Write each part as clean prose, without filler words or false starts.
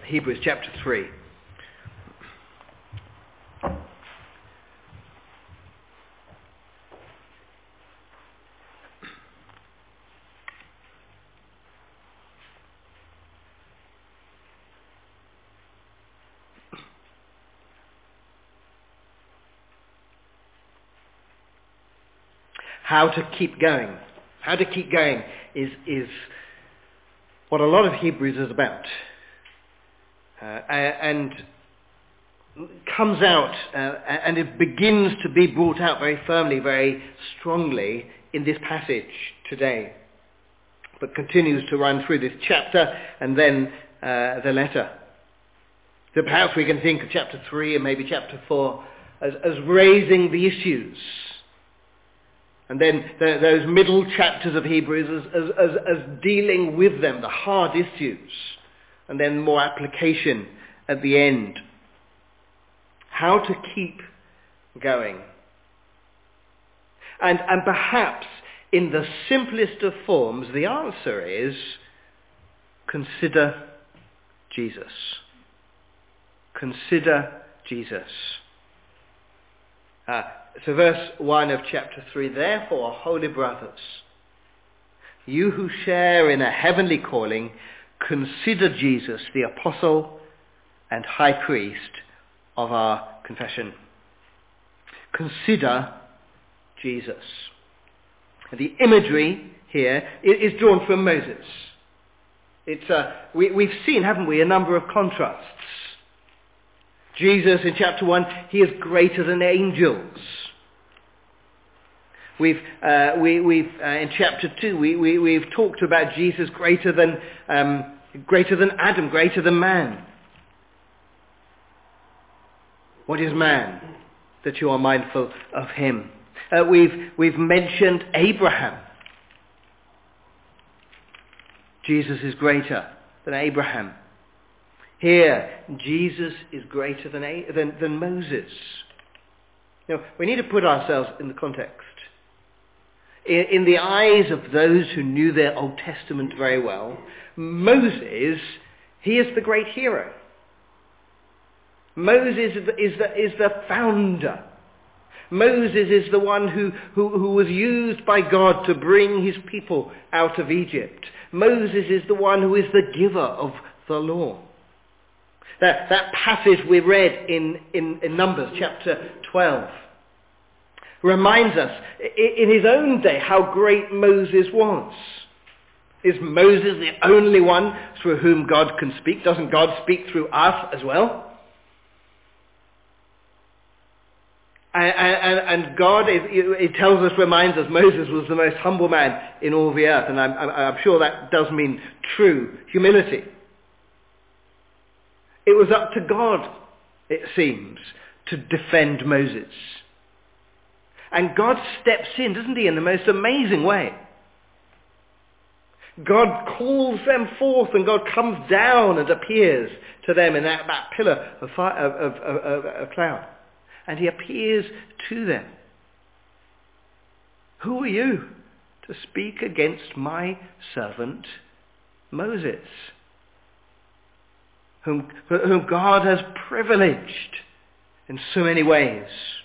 Hebrews chapter 3. How to keep going. How to keep going is what a lot of Hebrews is about. And comes out and it begins to be brought out very firmly, very strongly in this passage today. But continues to run through this chapter and then the letter. So perhaps we can think of chapter 3 and maybe chapter 4 as raising the issues. And then those middle chapters of Hebrews as dealing with them, the hard issues. And then more application at the end. How to keep going. And perhaps in the simplest of forms, the answer is consider Jesus. Consider Jesus. So verse 1 of chapter 3, therefore, holy brothers, you who share in a heavenly calling, consider Jesus, the apostle and high priest of our confession. Consider Jesus. The imagery here is drawn from Moses. We've seen, haven't we, a number of contrasts. Jesus in chapter 1, he is greater than angels. In chapter 2, we've talked about Jesus greater than Adam, greater than man. What is man that you are mindful of him? We've mentioned Abraham. Jesus is greater than Abraham. Here, Jesus is greater than Moses. Now, we need to put ourselves in the context. In the eyes of those who knew their Old Testament very well, Moses, he is the great hero. Moses is the founder. Moses is the one who was used by God to bring his people out of Egypt. Moses is the one who is the giver of the law. That passage we read in Numbers chapter 12 reminds us in his own day how great Moses was. Is Moses the only one through whom God can speak? Doesn't God speak through us as well? And God, it tells us, reminds us, Moses was the most humble man in all the earth. And I'm sure that does mean true humility. It was up to God, it seems, to defend Moses. And God steps in, doesn't he, in the most amazing way. God calls them forth and God comes down and appears to them in that pillar of fire, of cloud. And he appears to them. Who are you to speak against my servant Moses? Whom God has privileged in so many ways.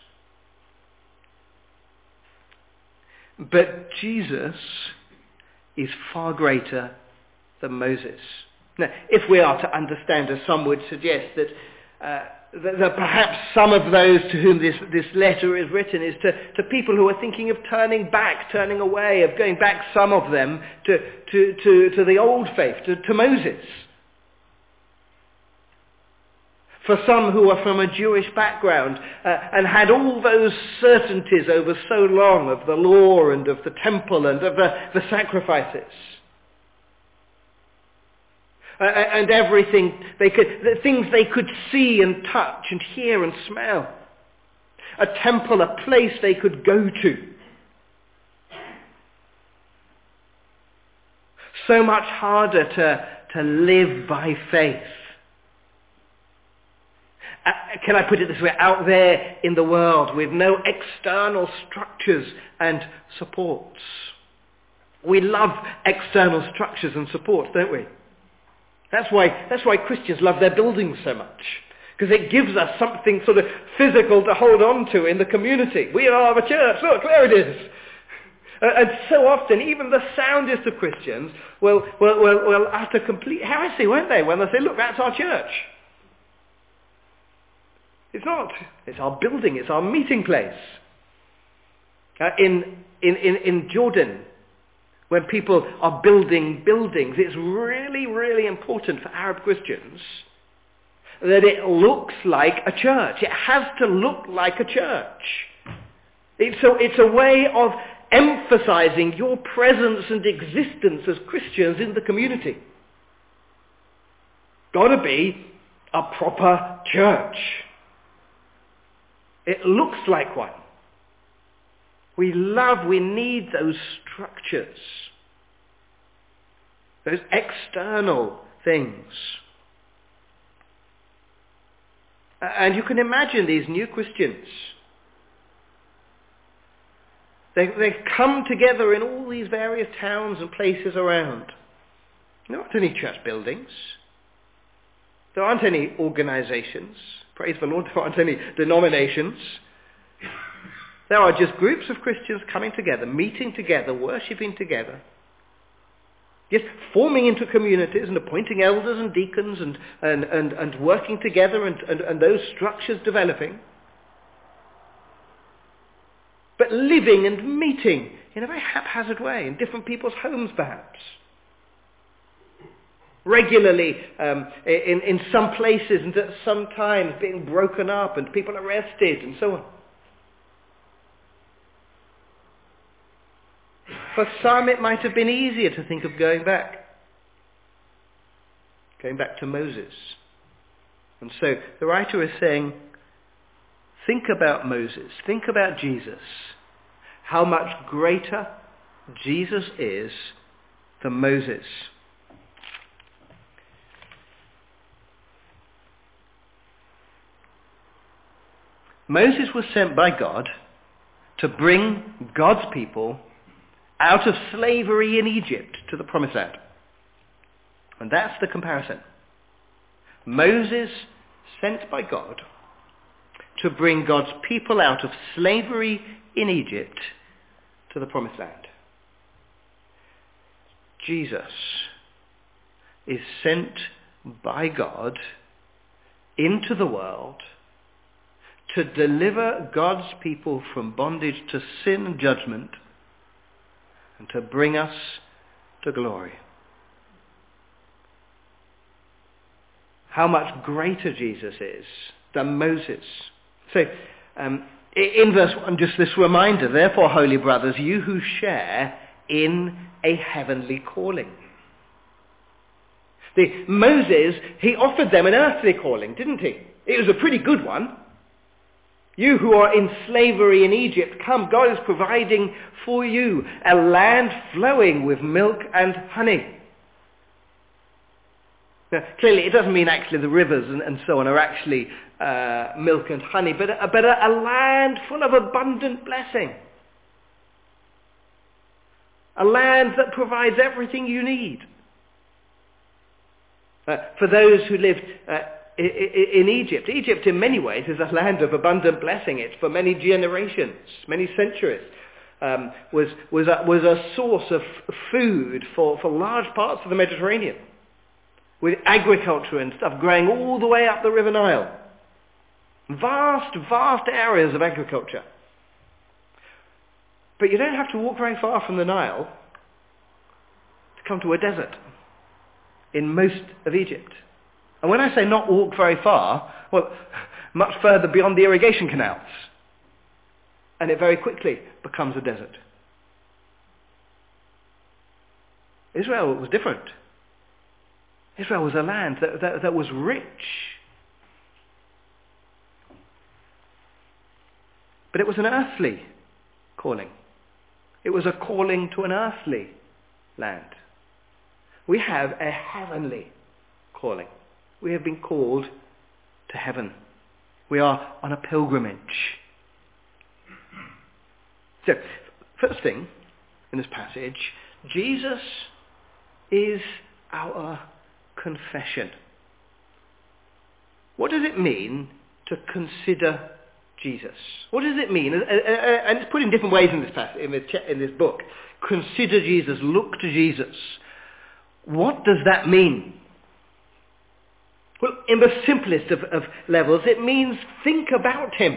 But Jesus is far greater than Moses. Now, if we are to understand, as some would suggest, that perhaps some of those to whom this letter is written is to people who are thinking of turning back, turning away, of going back, some of them, to the old faith, to Moses. For some who are from a Jewish background and had all those certainties over so long of the law and of the temple and of the sacrifices. And everything the things they could see and touch and hear and smell. A temple, a place they could go to. So much harder to live by faith. Can I put it this way? Out there in the world with no external structures and supports. We love external structures and supports, don't we? That's why Christians love their buildings so much. Because it gives us something sort of physical to hold on to in the community. We are a church. Look, there it is. And so often, even the soundest of Christians will utter complete heresy, won't they, when they say, look, that's our church. It's not. It's our building. It's our meeting place. In Jordan, when people are building buildings, it's really, really important for Arab Christians that it looks like a church. It has to look like a church. It's a way of emphasizing your presence and existence as Christians in the community. Got to be a proper church. It looks like one. We need those structures, those external things. And you can imagine these new Christians. They've come together in all these various towns and places around. There aren't any church buildings. There aren't any organizations. Praise the Lord, there aren't any denominations. There are just groups of Christians coming together, meeting together, worshipping together. Just forming into communities and appointing elders and deacons and working together and those structures developing. But living and meeting in a very haphazard way, in different people's homes perhaps. Regularly in some places and at some times being broken up and people arrested and so on. For some it might have been easier to think of going back to Moses. And so the writer is saying, think about Moses, think about Jesus, how much greater Jesus is than Moses. Moses was sent by God to bring God's people out of slavery in Egypt to the Promised Land. And that's the comparison. Moses sent by God to bring God's people out of slavery in Egypt to the Promised Land. Jesus is sent by God into the world to deliver God's people from bondage to sin and judgment and to bring us to glory. How much greater Jesus is than Moses. So, in verse 1, just this reminder, therefore, holy brothers, you who share in a heavenly calling. Moses, he offered them an earthly calling, didn't he? It was a pretty good one. You who are in slavery in Egypt, come, God is providing for you a land flowing with milk and honey. Now, clearly, it doesn't mean actually the rivers and so on are actually milk and honey, but a land full of abundant blessing. A land that provides everything you need. For those who lived in Egypt. Egypt in many ways is a land of abundant blessing. It's for many generations, many centuries, was a source of food for large parts of the Mediterranean, with agriculture and stuff growing all the way up the River Nile. Vast areas of agriculture. But you don't have to walk very far from the Nile to come to a desert in most of Egypt. And when I say not walk very far, well, much further beyond the irrigation canals. And it very quickly becomes a desert. Israel was different. Israel was a land that was rich. But it was an earthly calling. It was a calling to an earthly land. We have a heavenly calling. We have been called to heaven. We are on a pilgrimage. So, first thing in this passage, Jesus is our confession. What does it mean to consider Jesus? What does it mean? And it's put in different ways in this passage, in this book. Consider Jesus. Look to Jesus. What does that mean? Well, in the simplest of levels, it means think about him.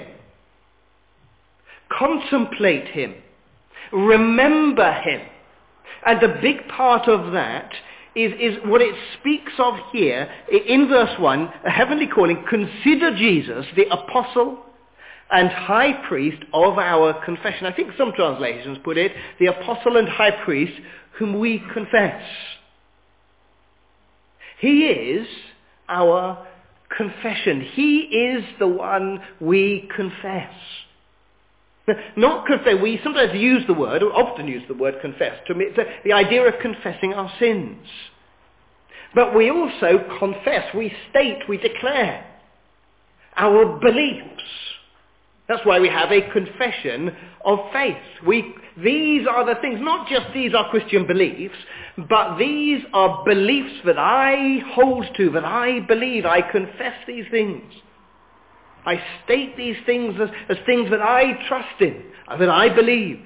Contemplate him. Remember him. And the big part of that is what it speaks of here in verse 1, a heavenly calling. Consider Jesus, the apostle and high priest of our confession. I think some translations put it, the apostle and high priest whom we confess. He is our confession. He is the one we confess. Not confess. We sometimes use the word, or often use the word confess, to mean the idea of confessing our sins. But we also confess, we state, we declare our beliefs. That's why we have a confession of faith. These are the things, not just these are Christian beliefs, but these are beliefs that I hold to, that I believe. I confess these things. I state these things as things that I trust in, that I believe.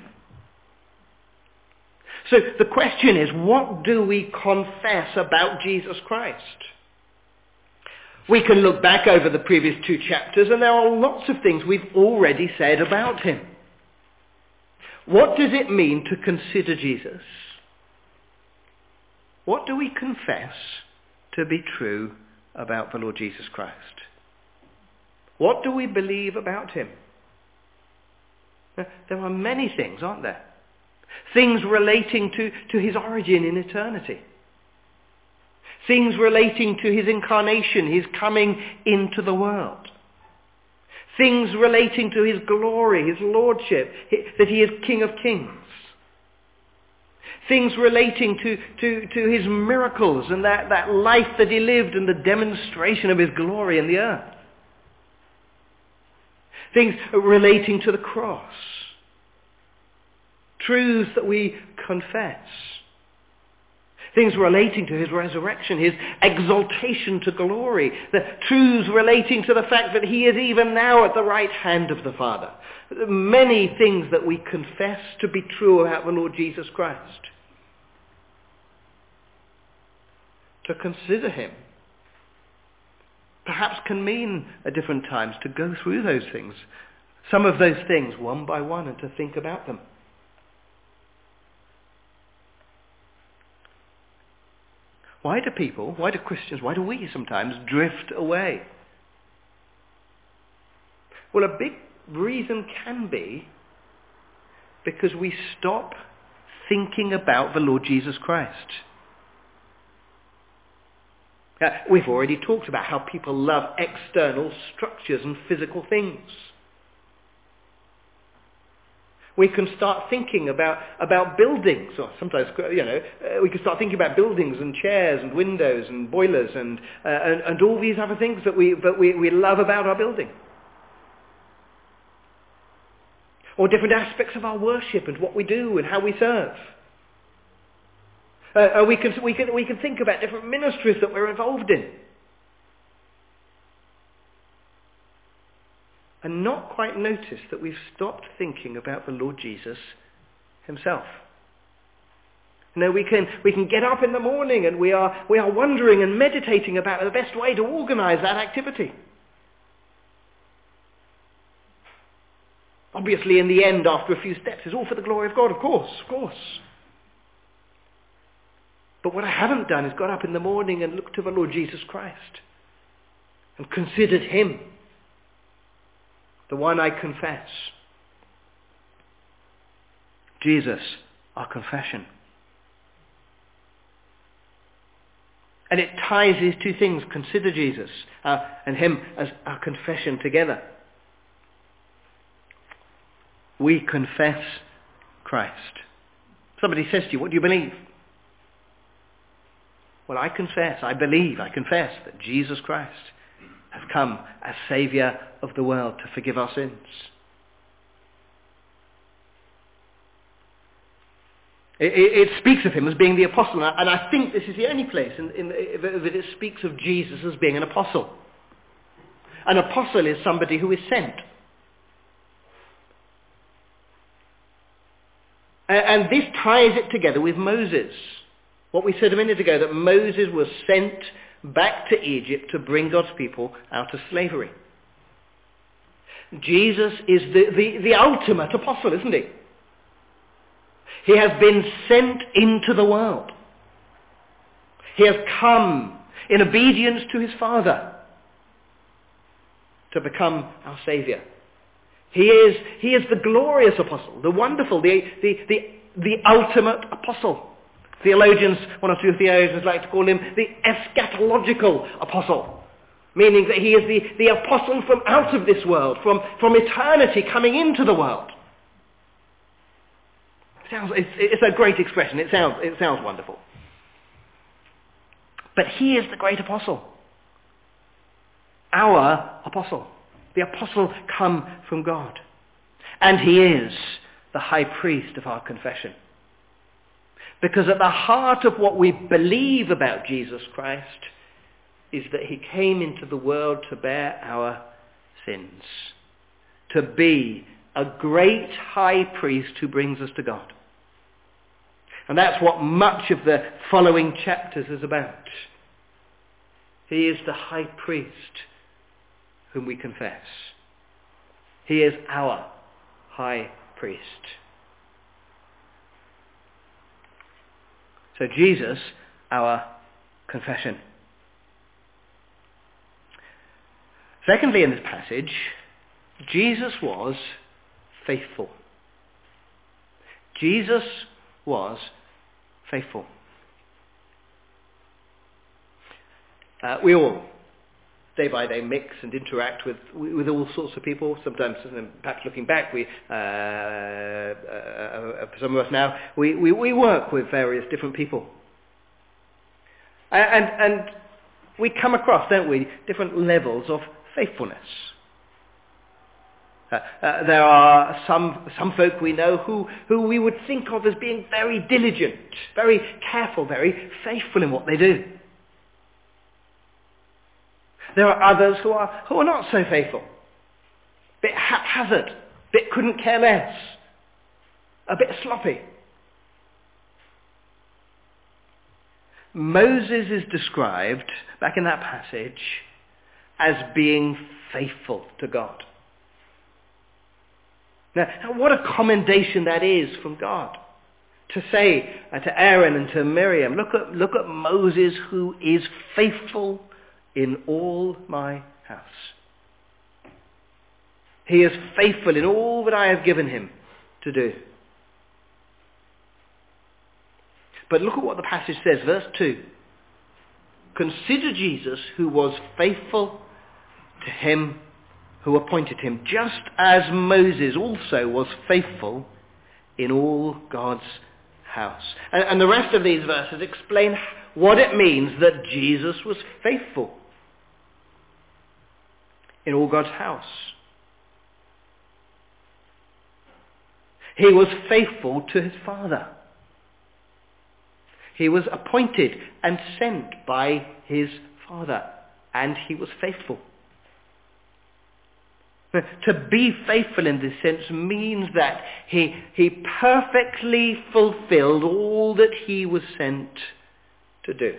So the question is, what do we confess about Jesus Christ? We can look back over the previous 2 chapters and there are lots of things we've already said about him. What does it mean to consider Jesus? What do we confess to be true about the Lord Jesus Christ? What do we believe about him? There are many things, aren't there? Things relating to his origin in eternity. Things relating to his incarnation, his coming into the world. Things relating to his glory, his lordship, that he is King of Kings. Things relating to his miracles and that life that he lived and the demonstration of his glory in the earth. Things relating to the cross. Truths that we confess. Things relating to his resurrection, his exaltation to glory. The truths relating to the fact that he is even now at the right hand of the Father. Many things that we confess to be true about the Lord Jesus Christ. To consider him perhaps can mean at different times to go through those things. Some of those things one by one and to think about them. Why do Christians, why do we sometimes drift away? Well, a big reason can be because we stop thinking about the Lord Jesus Christ. We've already talked about how people love external structures and physical things. We can start thinking about buildings, or sometimes, we can start thinking about buildings and chairs and windows and boilers and all these other things that we love about our building. Or different aspects of our worship and what we do and how we serve. We can think about different ministries that we're involved in. And not quite notice that we've stopped thinking about the Lord Jesus himself. We can get up in the morning and we are wondering and meditating about the best way to organize that activity. Obviously, in the end, after a few steps, it's all for the glory of God, of course. But what I haven't done is got up in the morning and looked to the Lord Jesus Christ and considered him, the one I confess. Jesus, our confession. And it ties these two things, consider Jesus and him as our confession together. We confess Christ. Somebody says to you, what do you believe? Well, I confess that Jesus Christ has come as Saviour of the world to forgive our sins. It speaks of him as being the apostle, and I think this is the only place that it speaks of Jesus as being an apostle. An apostle is somebody who is sent. And this ties it together with Moses. What we said a minute ago, that Moses was sent back to Egypt to bring God's people out of slavery. Jesus is the ultimate apostle, isn't he? He has been sent into the world. He has come in obedience to his Father to become our Saviour. He is the glorious apostle, the wonderful, the ultimate apostle. Theologians, one or two theologians like to call him the eschatological apostle, meaning that he is the apostle from out of this world, from eternity coming into the world. It's a great expression. It sounds wonderful. But he is the great apostle. Our apostle. The apostle come from God. And he is the high priest of our confession. Because at the heart of what we believe about Jesus Christ is that he came into the world to bear our sins. To be a great high priest who brings us to God. And that's what much of the following chapters is about. He is the high priest whom we confess. He is our high priest. So Jesus, our confession. Secondly, in this passage, Jesus was faithful. Jesus was faithful. We all, day by day, mix and interact with all sorts of people. Sometimes, perhaps looking back, for some of us now, we work with various different people. And we come across, don't we, different levels of faithfulness. There are some folk we know who we would think of as being very diligent, very careful, very faithful in what they do. There are others who are not so faithful, a bit haphazard, a bit couldn't care less, a bit sloppy. Moses is described, back in that passage, as being faithful to God. Now, what a commendation that is from God. To say to Aaron and to Miriam, look at Moses who is faithful in all my house. He is faithful in all that I have given him to do. But look at what the passage says, verse 2. Consider Jesus who was faithful to him who appointed him, just as Moses also was faithful in all God's house. And the rest of these verses explain what it means that Jesus was faithful in all God's house. He was faithful to his Father. He was appointed and sent by his Father, and he was faithful. To be faithful in this sense means that he perfectly fulfilled all that he was sent to do.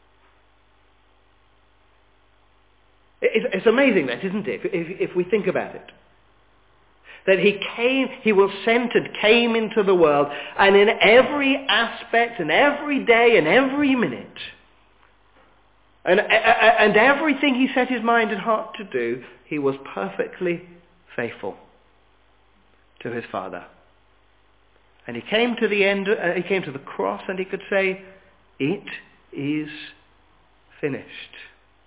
It's amazing that, isn't it, if we think about it? That he was sent and came into the world, and in every aspect and every day and every minute, and everything he set his mind and heart to do, he was perfectly faithful to his Father. And he came to the end, he came to the cross, and he could say, "It is finished."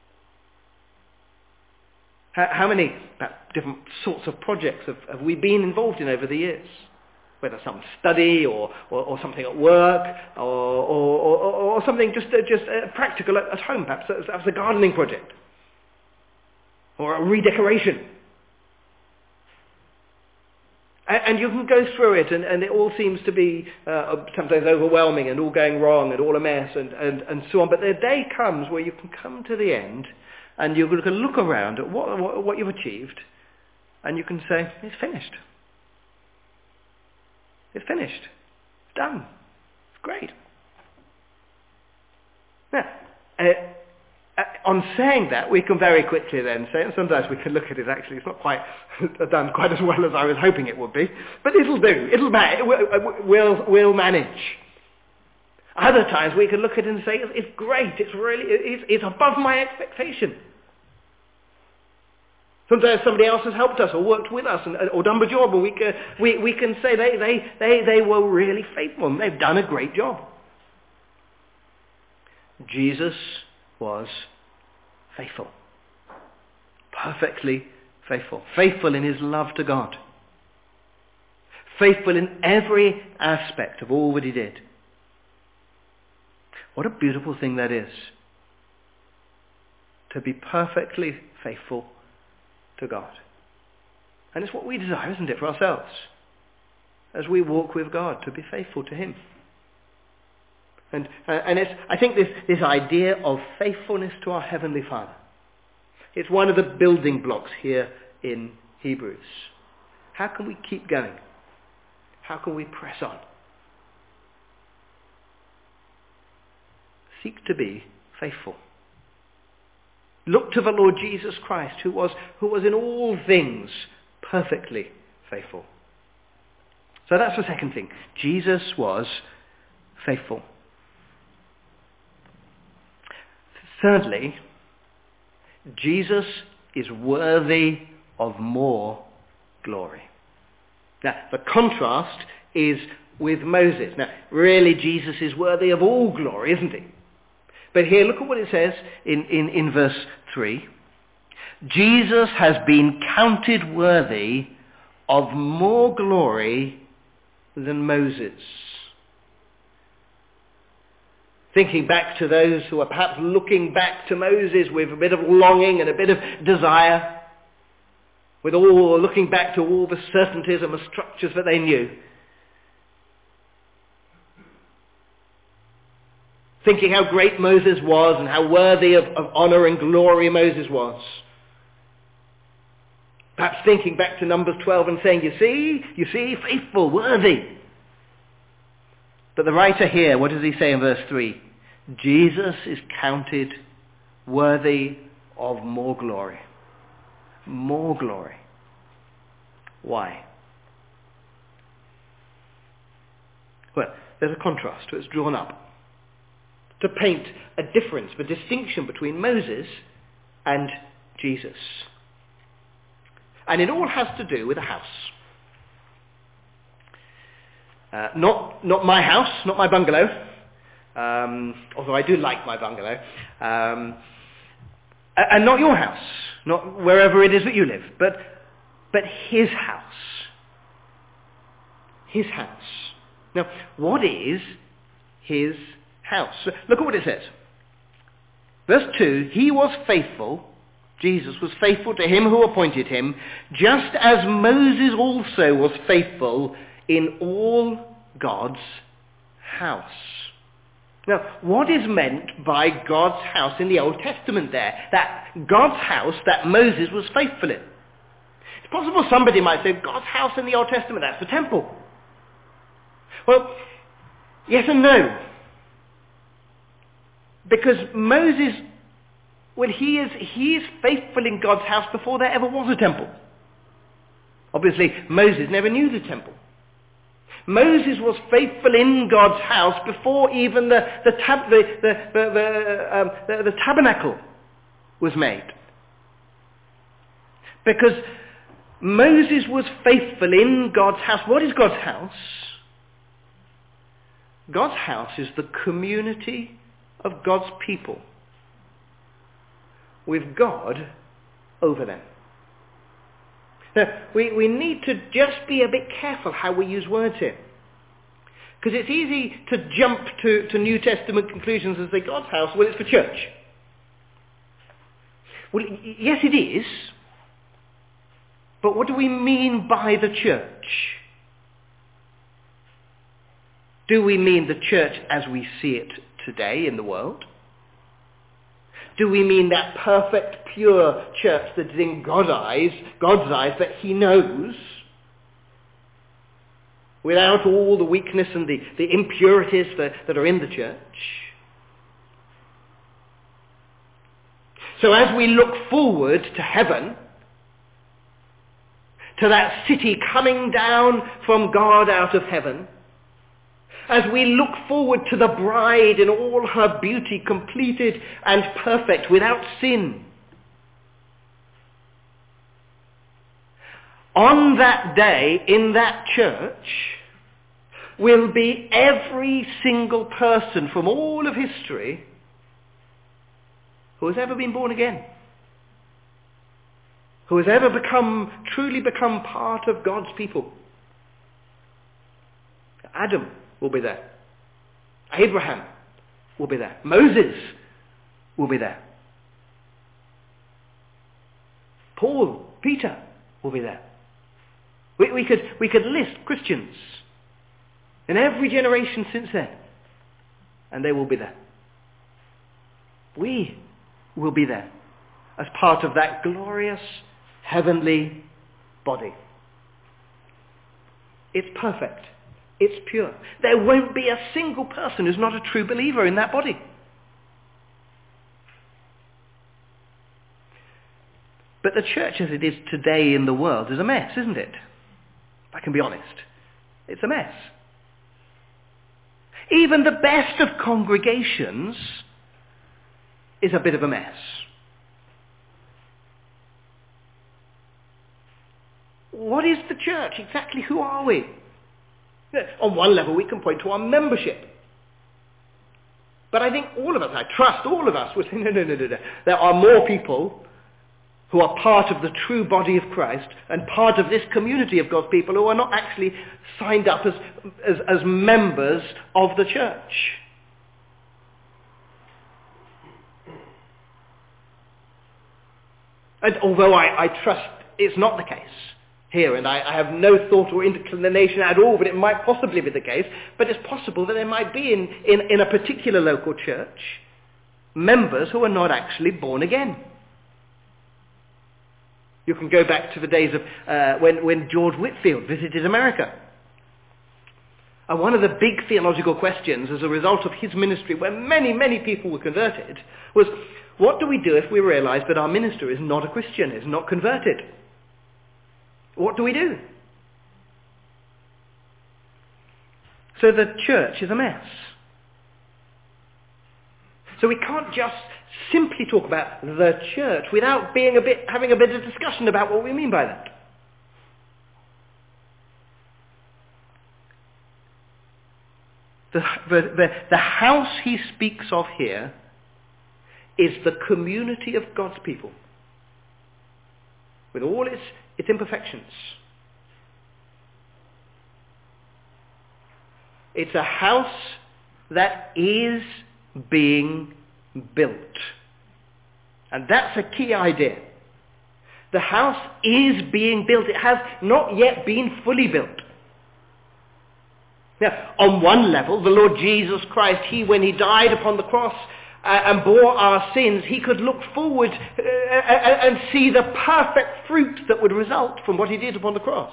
How many different sorts of projects have we been involved in over the years? Whether some study or something at work or something just practical at home, perhaps that's a gardening project or a redecoration. And you can go through it, and it all seems to be sometimes overwhelming and all going wrong and all a mess and so on. But the day comes where you can come to the end and you can look around at what you've achieved and you can say, it's finished. It's finished. It's done. It's great. Now, on saying that, we can very quickly then say, and sometimes we can look at it, actually, it's not quite done quite as well as I was hoping it would be, but it'll do. We'll manage. Other times we can look at it and say, it's great, it's above my expectation. Sometimes somebody else has helped us or worked with us or done the job, or we can say they were really faithful and they've done a great job. Jesus was faithful. Perfectly faithful. Faithful in his love to God. Faithful in every aspect of all that he did. What a beautiful thing that is. To be perfectly faithful to God. And it's what we desire, isn't it, for ourselves? As we walk with God, to be faithful to him. And it's, I think this idea of faithfulness to our Heavenly Father, it's one of the building blocks here in Hebrews. How can we keep going? How can we press on? Seek to be faithful. Look to the Lord Jesus Christ, who was in all things perfectly faithful. So that's the second thing. Jesus was faithful. Thirdly, Jesus is worthy of more glory. Now, the contrast is with Moses. Now, really, Jesus is worthy of all glory, isn't he? But here, look at what it says in verse 3. Jesus has been counted worthy of more glory than Moses. Thinking back to those who are perhaps looking back to Moses with a bit of longing and a bit of desire, looking back to all the certainties and the structures that they knew. Thinking how great Moses was and how worthy of honor and glory Moses was. Perhaps thinking back to Numbers 12 and saying, you see, faithful, worthy. But the writer here, what does he say in verse 3? Jesus is counted worthy of more glory. More glory. Why? Well, there's a contrast that's drawn up to paint a difference, the distinction between Moses and Jesus. And it all has to do with a house. Not my house, not my bungalow, although I do like my bungalow, and not your house, not wherever it is that you live, but his house. His house. Now, what is his house? Look at what it says. Verse 2, he was faithful, Jesus was faithful to him who appointed him, just as Moses also was faithful in all God's house. Now, what is meant by God's house in the Old Testament there? That God's house that Moses was faithful in. It's possible somebody might say, God's house in the Old Testament, that's the temple. Well, yes and no. Because Moses, well, he is faithful in God's house before there ever was a temple. Obviously, Moses never knew the temple. Moses was faithful in God's house before even the tabernacle was made. Because Moses was faithful in God's house. What is God's house? God's house is the community of God's people, with God over them. Now, we need to just be a bit careful how we use words here. Because it's easy to jump to New Testament conclusions and say, God's house, well, it's for church. Well, yes, it is. But what do we mean by the church? Do we mean the church as we see it today in the world? Do we mean that perfect, pure church that is in God's eyes that he knows, without all the weakness and the impurities that are in the church? So as we look forward to heaven, to that city coming down from God out of heaven, as we look forward to the bride in all her beauty, completed and perfect, without sin, on that day, in that church, will be every single person from all of history who has ever been born again, who has ever truly become part of God's people. Adam will be there. Abraham will be there. Moses will be there. Paul, Peter will be there. We could list Christians in every generation since then, and they will be there. We will be there as part of that glorious heavenly body. It's perfect. It's pure. There won't be a single person who's not a true believer in that body. But the church as it is today in the world is a mess, isn't it? If I can be honest. It's a mess. Even the best of congregations is a bit of a mess. What is the church? Exactly who are we? On one level, we can point to our membership. But I think all of us, I trust all of us, would say, no. There are more people who are part of the true body of Christ and part of this community of God's people who are not actually signed up as members of the church. And although I trust it's not the case here, and I have no thought or inclination at all, but it might possibly be the case, but it's possible that there might be in a particular local church members who are not actually born again. You can go back to the days of when George Whitefield visited America. And one of the big theological questions as a result of his ministry, where many, many people were converted, was, what do we do if we realize that our minister is not a Christian, is not converted? What do we do? So the church is a mess. So we can't just simply talk about the church without having a bit of discussion about what we mean by that. The house he speaks of here is the community of God's people, with all its imperfections. It's a house that is being built. And that's a key idea. The house is being built. It has not yet been fully built. Now, on one level, the Lord Jesus Christ, when he died upon the cross and bore our sins, he could look forward and see the perfect fruit that would result from what he did upon the cross.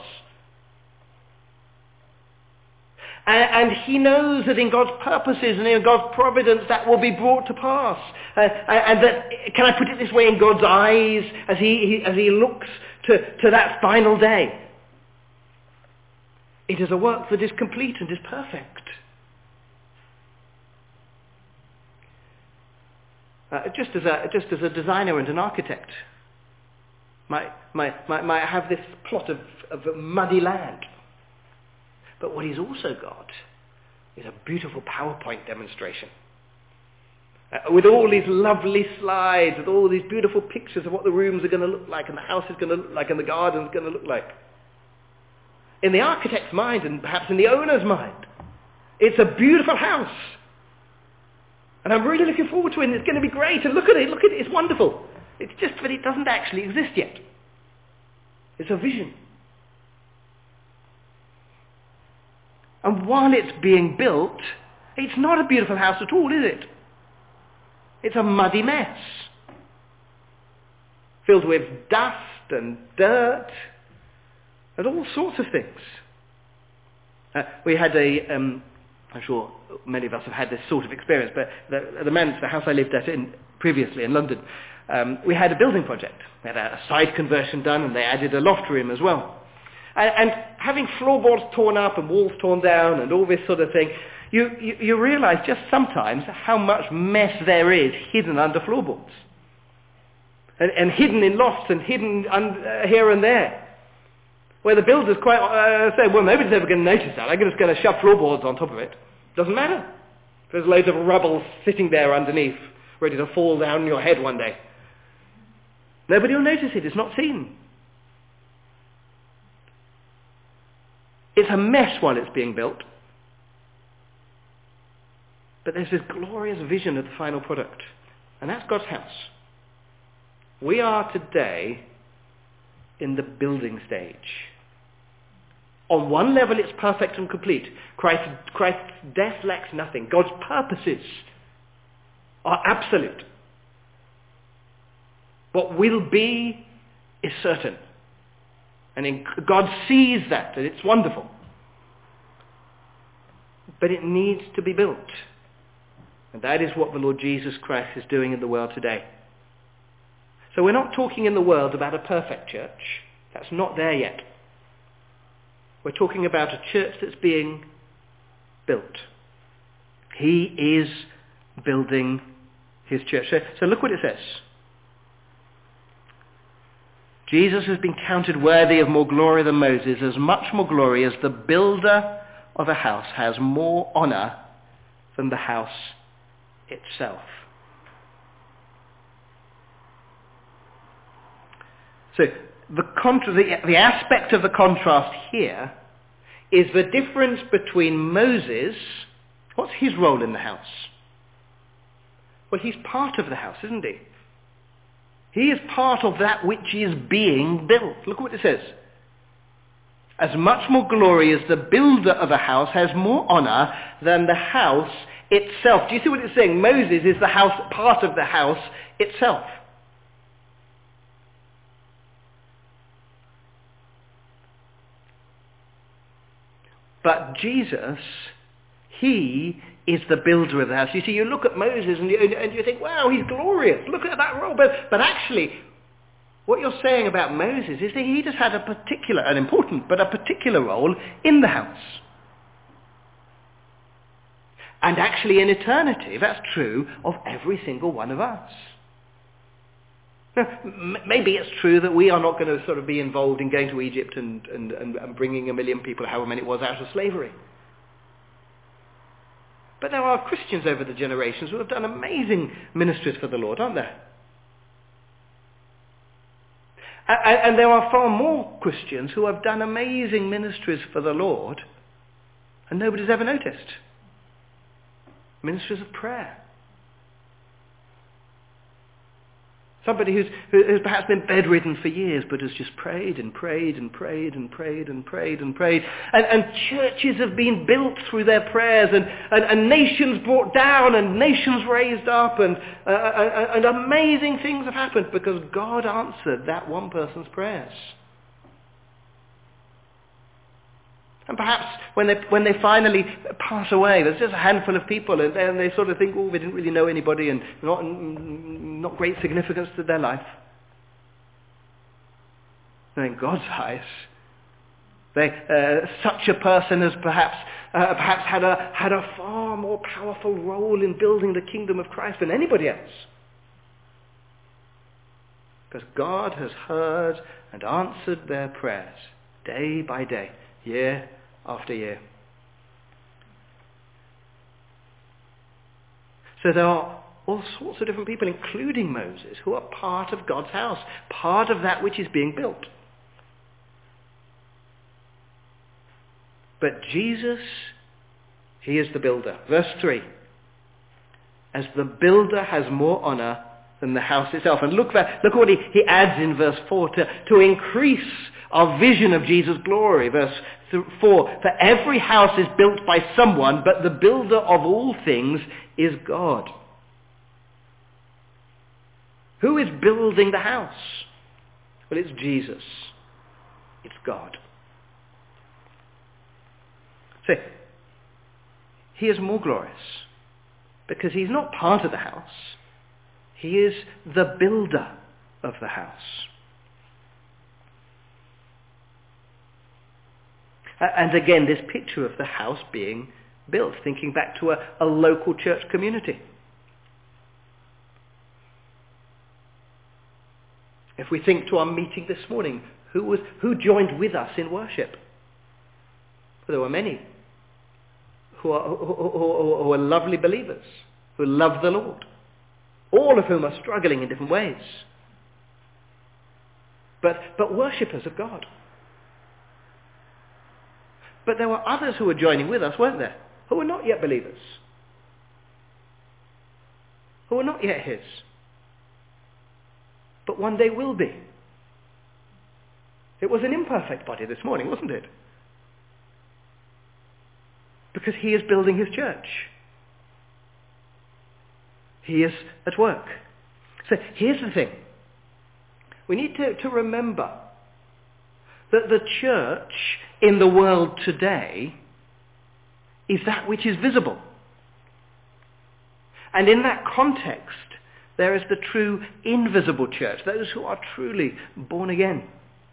And he knows that in God's purposes and in God's providence that will be brought to pass. And that, can I put it this way, in God's eyes as he looks to that final day, it is a work that is complete and is perfect. Just as a designer and an architect might have this plot of muddy land. But what he's also got is a beautiful PowerPoint demonstration. With all these lovely slides, with all these beautiful pictures of what the rooms are going to look like, and the house is going to look like, and the garden is going to look like. In the architect's mind, and perhaps in the owner's mind, it's a beautiful house. And I'm really looking forward to it, and it's going to be great, and look at it, it's wonderful. It's just that it doesn't actually exist yet. It's a vision. And while it's being built, it's not a beautiful house at all, is it? It's a muddy mess, filled with dust and dirt and all sorts of things. We had I'm sure many of us have had this sort of experience, but the house I lived at previously in London, we had a building project. They had a side conversion done, and they added a loft room as well. And having floorboards torn up and walls torn down and all this sort of thing, you realise just sometimes how much mess there is hidden under floorboards. And hidden in lofts and hidden here and there. Where the builders quite say, well, nobody's ever going to notice that. I'm just going to shove floorboards on top of it. Doesn't matter. There's loads of rubble sitting there underneath, ready to fall down on your head one day. Nobody will notice it. It's not seen. It's a mess while it's being built. But there's this glorious vision of the final product. And that's God's house. We are today in the building stage. On one level it's perfect and complete. Christ's death lacks nothing. God's purposes are absolute. What will be is certain. And God sees that, and it's wonderful. But it needs to be built. And that is what the Lord Jesus Christ is doing in the world today. So we're not talking in the world about a perfect church. That's not there yet. We're talking about a church that's being built. He is building his church. So look what it says. Jesus has been counted worthy of more glory than Moses, as much more glory as the builder of a house has more honor than the house itself. So the aspect of the contrast here is the difference between Moses. What's his role in the house? Well, he's part of the house, isn't he? He is part of that which is being built. Look what it says. As much more glory as the builder of a house has more honor than the house itself. Do you see what it's saying? Moses is the house, part of the house itself. But Jesus, he is the builder of the house. You see, you look at Moses and you think, wow, he's glorious. Look at that role. But actually, what you're saying about Moses is that he just had a particular role in the house. And actually in eternity, that's true of every single one of us. Now, maybe it's true that we are not going to sort of be involved in going to Egypt and bringing 1 million people, however many it was, out of slavery. But there are Christians over the generations who have done amazing ministries for the Lord, aren't there? And there are far more Christians who have done amazing ministries for the Lord and nobody's ever noticed. Ministries of prayer. Somebody who's perhaps been bedridden for years but has just prayed and prayed and prayed and prayed and prayed and prayed. And churches have been built through their prayers and nations brought down and nations raised up and amazing things have happened because God answered that one person's prayers. And perhaps when they finally pass away, there's just a handful of people and they sort of think, oh, they didn't really know anybody and not great significance to their life. And in God's eyes, such a person has perhaps had a far more powerful role in building the kingdom of Christ than anybody else. Because God has heard and answered their prayers day by day. Year after year. So there are all sorts of different people, including Moses, who are part of God's house, part of that which is being built. But Jesus, he is the builder. Verse 3. As the builder has more honor than the house itself. And look what he adds in verse 4 to increase our vision of Jesus' glory. Verse 4, for every house is built by someone, but the builder of all things is God. Who is building the house? Well, it's Jesus. It's God. So, he is more glorious because he's not part of the house. He is the builder of the house. And again, this picture of the house being built, thinking back to a local church community. If we think to our meeting this morning, who joined with us in worship? Well, there were many who are lovely believers, who love the Lord, all of whom are struggling in different ways. But worshippers of God. But there were others who were joining with us, weren't there? Who were not yet believers. Who were not yet his. But one day will be. It was an imperfect body this morning, wasn't it? Because he is building his church. He is at work. So here's the thing. We need to remember that the church in the world today is that which is visible. And in that context, there is the true invisible church, those who are truly born again.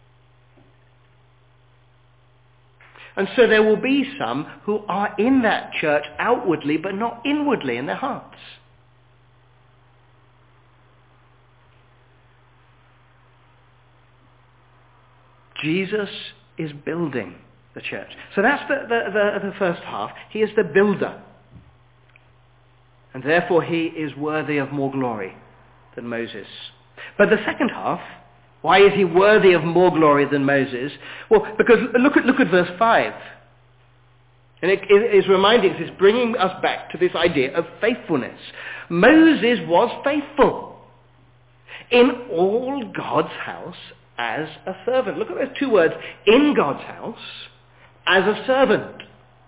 And so there will be some who are in that church outwardly, but not inwardly in their hearts. Jesus is building the church. So that's the first half. He is the builder. And therefore he is worthy of more glory than Moses. But the second half, why is he worthy of more glory than Moses? Well, because look at verse 5. And it is reminding us, it's bringing us back to this idea of faithfulness. Moses was faithful in all God's house as a servant. Look at those two words, in God's house as a servant.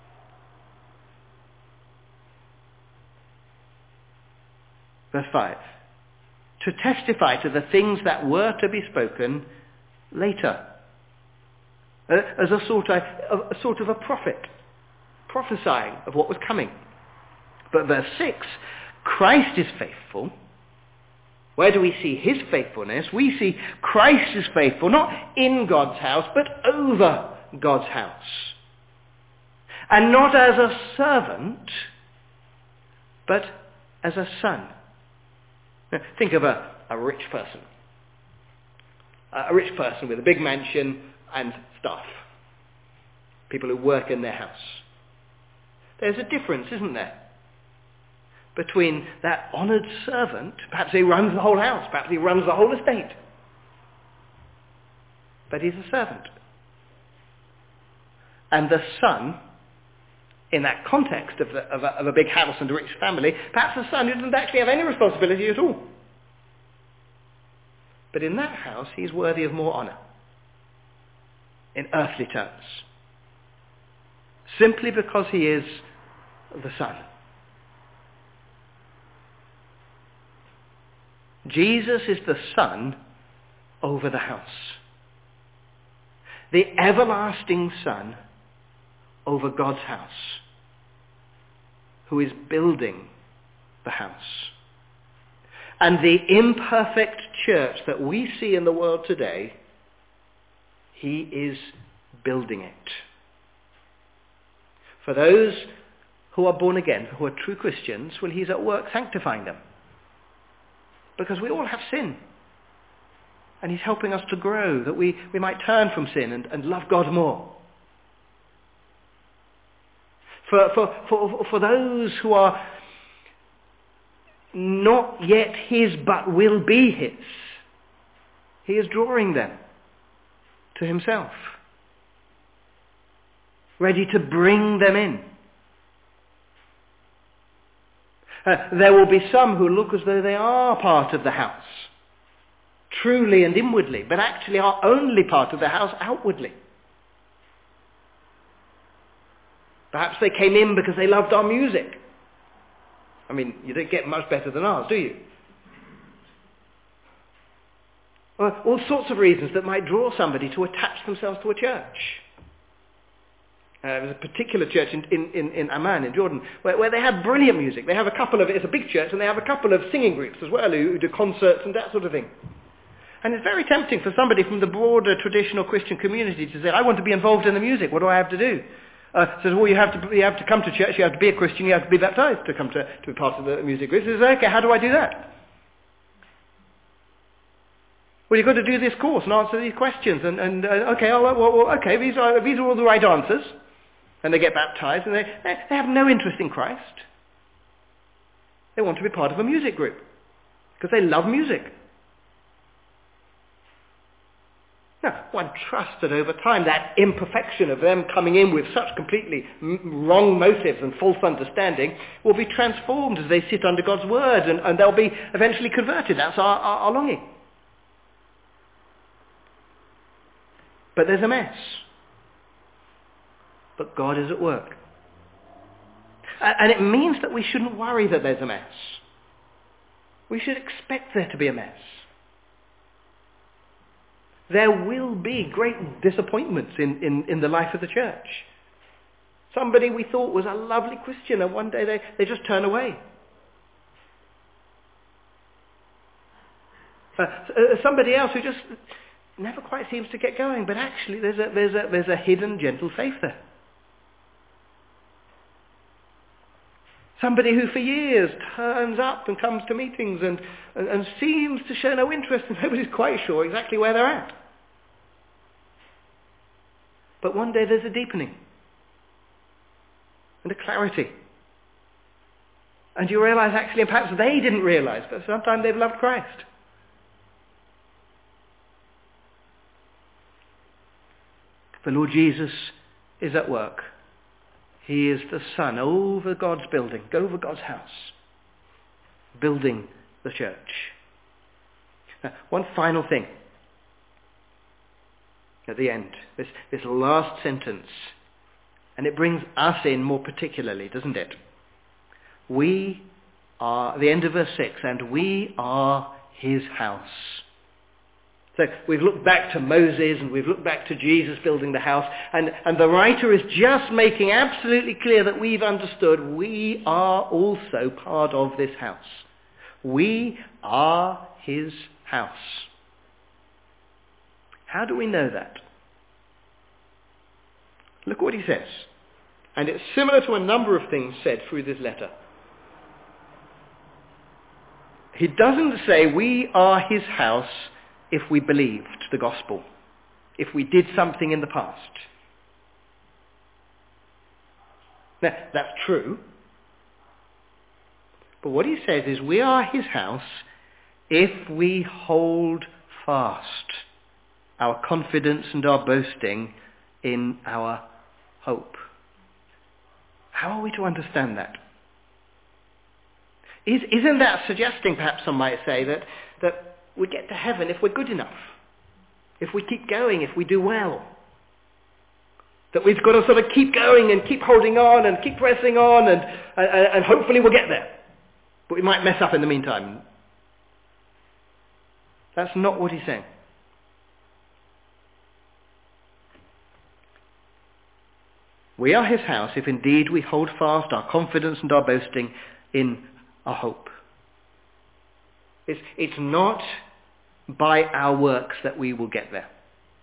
Verse 5. To testify to the things that were to be spoken later. As a sort of a prophet, prophesying of what was coming. But verse 6, Christ is faithful. Where do we see his faithfulness? We see Christ is faithful, not in God's house, but over God's house. And not as a servant, but as a son. Think of a rich person. A rich person with a big mansion and staff. People who work in their house. There's a difference, isn't there? Between that honoured servant, perhaps he runs the whole house, perhaps he runs the whole estate. But he's a servant. And the son, in that context of a big house and a rich family, perhaps the son who doesn't actually have any responsibility at all. But in that house, he's worthy of more honour, in earthly terms. Simply because he is the son. Jesus is the son over the house. The everlasting son over God's house, who is building the house. And the imperfect church that we see in the world today, he is building it. For those who are born again, who are true Christians, well, he's at work sanctifying them. Because we all have sin. And he's helping us to grow, that we might turn from sin and love God more. For those who are not yet his but will be his, he is drawing them to himself, ready to bring them in. There will be some who look as though they are part of the house, truly and inwardly, but actually are only part of the house outwardly. Perhaps they came in because they loved our music. I mean, you don't get much better than ours, do you? All sorts of reasons that might draw somebody to attach themselves to a church. There's a particular church in Amman, in Jordan, where they have brilliant music. They have it's a big church, and they have a couple of singing groups as well who do concerts and that sort of thing. And it's very tempting for somebody from the broader traditional Christian community to say, I want to be involved in the music, what do I have to do? Says, well, you have to come to church, you have to be a Christian, you have to be baptized to come to be part of the music group. Says, okay, how do I do that? Well, you've got to do this course and answer these questions, okay, these are all the right answers, and they get baptized, and they have no interest in Christ. They want to be part of a music group because they love music. Now, one trusts that over time that imperfection of them coming in with such completely wrong motives and false understanding will be transformed as they sit under God's word, and they'll be eventually converted. That's our longing. But there's a mess. But God is at work. And it means that we shouldn't worry that there's a mess. We should expect there to be a mess. There will be great disappointments in the life of the church. Somebody we thought was a lovely Christian, and one day they just turn away. Somebody else who just never quite seems to get going, but actually there's a hidden gentle faith there. Somebody who for years turns up and comes to meetings and seems to show no interest, and nobody's quite sure exactly where they're at. But one day there's a deepening and a clarity. And you realize actually, and perhaps they didn't realize, but sometimes they've loved Christ. The Lord Jesus is at work. He is the Son over God's building, over God's house, building the church. Now, one final thing at the end, this last sentence, and it brings us in more particularly, doesn't it? We are, the end of verse 6, and we are his house. So we've looked back to Moses and we've looked back to Jesus building the house, and the writer is just making absolutely clear that we've understood we are also part of this house. We are his house. How do we know that? Look what he says. And it's similar to a number of things said through this letter. He doesn't say we are his house if we believed the gospel, if we did something in the past. Now, that's true. But what he says is we are his house if we hold fast our confidence and our boasting in our hope. How are we to understand that? Isn't that suggesting, perhaps some might say, that we get to heaven if we're good enough, if we keep going, if we do well? That we've got to sort of keep going and keep holding on and keep pressing on and hopefully we'll get there. But we might mess up in the meantime. That's not what he's saying. We are his house if indeed we hold fast our confidence and our boasting in our hope. It's not by our works that we will get there.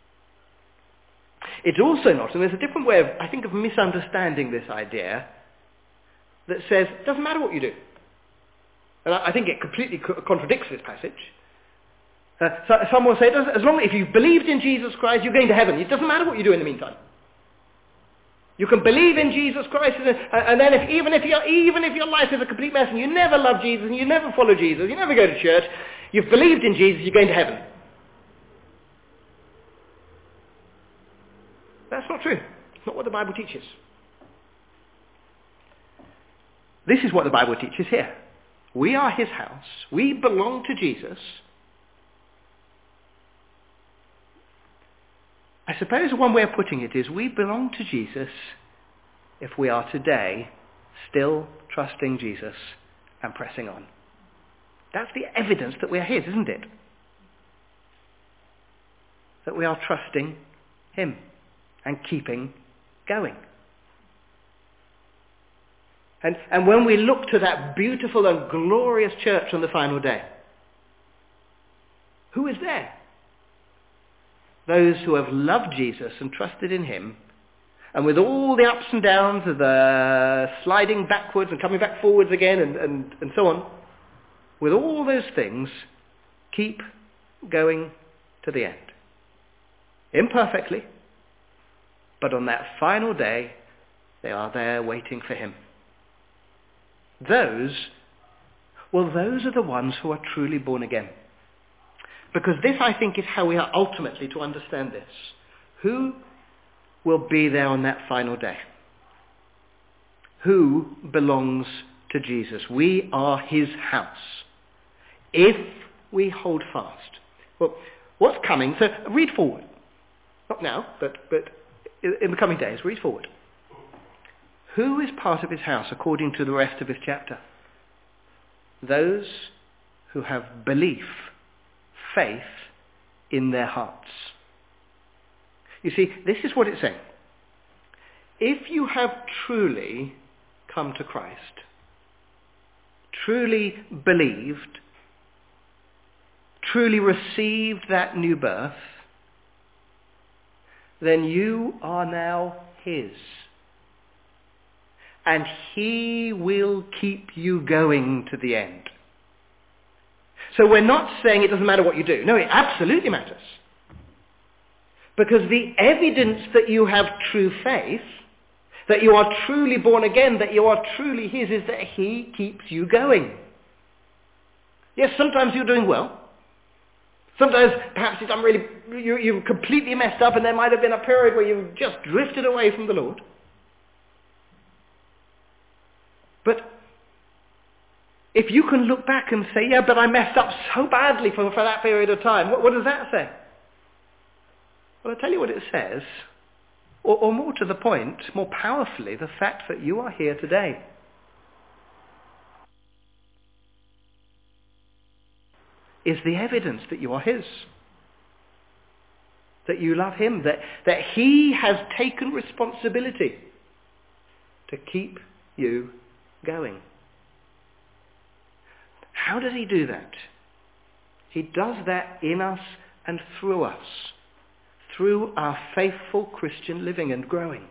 It's also not, and there's a different way of, I think, of misunderstanding this idea that says, it doesn't matter what you do. And I think it completely contradicts this passage. So some will say, as long as if you've believed in Jesus Christ, you're going to heaven. It doesn't matter what you do in the meantime. You can believe in Jesus Christ, and then even if your life is a complete mess and you never love Jesus and you never follow Jesus, you never go to church, you've believed in Jesus, you're going to heaven. That's not true. It's not what the Bible teaches. This is what the Bible teaches here. We are his house. We belong to Jesus. I suppose one way of putting it is we belong to Jesus if we are today still trusting Jesus and pressing on. That's the evidence that we are his, isn't it? That we are trusting him and keeping going. And when we look to that beautiful and glorious church on the final day, who is there? Those who have loved Jesus and trusted in him, and with all the ups and downs of the sliding backwards and coming back forwards again and so on, with all those things, keep going to the end. Imperfectly, but on that final day, they are there waiting for him. Those are the ones who are truly born again. Because this, I think, is how we are ultimately to understand this. Who will be there on that final day? Who belongs to Jesus? We are his house. If we hold fast. Well, what's coming? So read forward. Not now, but in the coming days, read forward. Who is part of his house according to the rest of his chapter? Those who have belief, faith in their hearts. You see, this is what it's saying. If you have truly come to Christ, truly believed, truly received that new birth, then you are now his. And he will keep you going to the end. So we're not saying it doesn't matter what you do. No, it absolutely matters. Because the evidence that you have true faith, that you are truly born again, that you are truly his, is that he keeps you going. Yes, sometimes you're doing well. Sometimes perhaps you've completely messed up, and there might have been a period where you've just drifted away from the Lord. But if you can look back and say, yeah, but I messed up so badly for that period of time, what does that say? Well, I'll tell you what it says, or more to the point, more powerfully, the fact that you are here today. Is the evidence that you are his. That you love him, that he has taken responsibility to keep you going. How does he do that? He does that in us and through us, through our faithful Christian living and growing.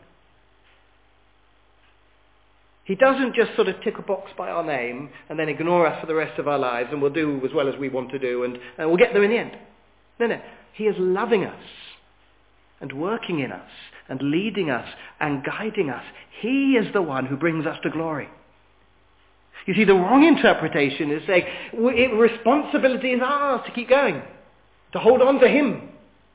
He doesn't just sort of tick a box by our name and then ignore us for the rest of our lives, and we'll do as well as we want to do, and we'll get there in the end. No. He is loving us and working in us and leading us and guiding us. He is the one who brings us to glory. You see, the wrong interpretation is saying responsibility is ours to keep going, to hold on to him.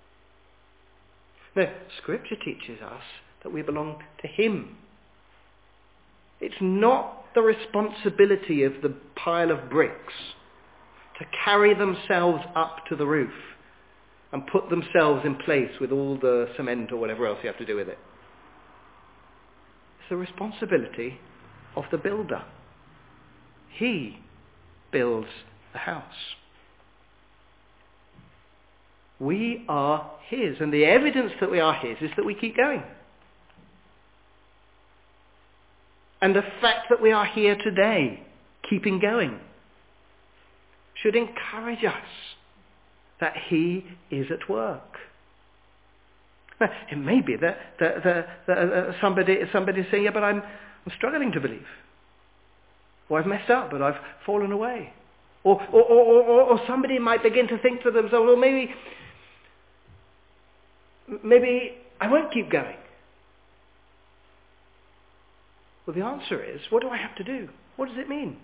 No, Scripture teaches us that we belong to him. It's not the responsibility of the pile of bricks to carry themselves up to the roof and put themselves in place with all the cement or whatever else you have to do with it. It's the responsibility of the builder. He builds the house. We are his, and the evidence that we are his is that we keep going. And the fact that we are here today, keeping going, should encourage us that he is at work. Now, it may be that somebody is saying, yeah, but I'm struggling to believe. Or I've messed up, but I've fallen away. Or somebody might begin to think to themselves, well, maybe I won't keep going. Well, the answer is, what do I have to do? What does it mean?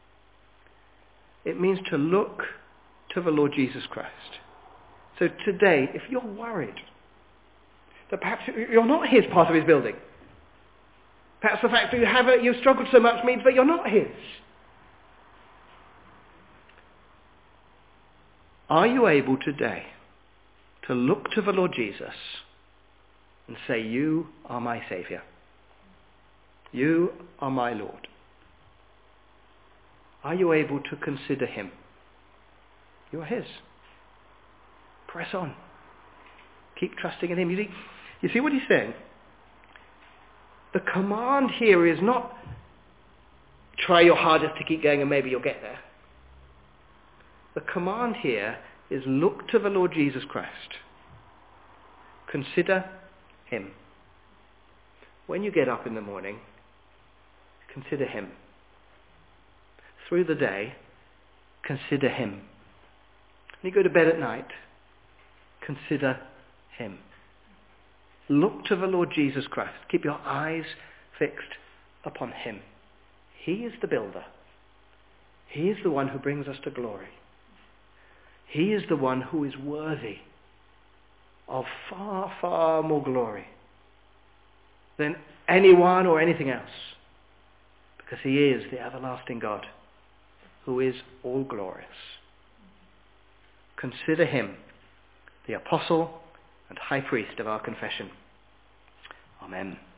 It means to look to the Lord Jesus Christ. So today, if you're worried that perhaps you're not his, part of his building, perhaps the fact that you've struggled so much means that you're not his, Are you able today to look to the Lord Jesus and say, you are my Saviour. You are my Lord. Are you able to consider him? You are his. Press on. Keep trusting in him. You see what he's saying? The command here is not try your hardest to keep going and maybe you'll get there. The command here is look to the Lord Jesus Christ. Consider him. When you get up in the morning, consider him. Through the day, consider him. When you go to bed at night, consider him. Look to the Lord Jesus Christ. Keep your eyes fixed upon him. He is the builder. He is the one who brings us to glory. He is the one who is worthy of far, far more glory than anyone or anything else, because he is the everlasting God who is all glorious. Consider him the apostle and high priest of our confession. Amen.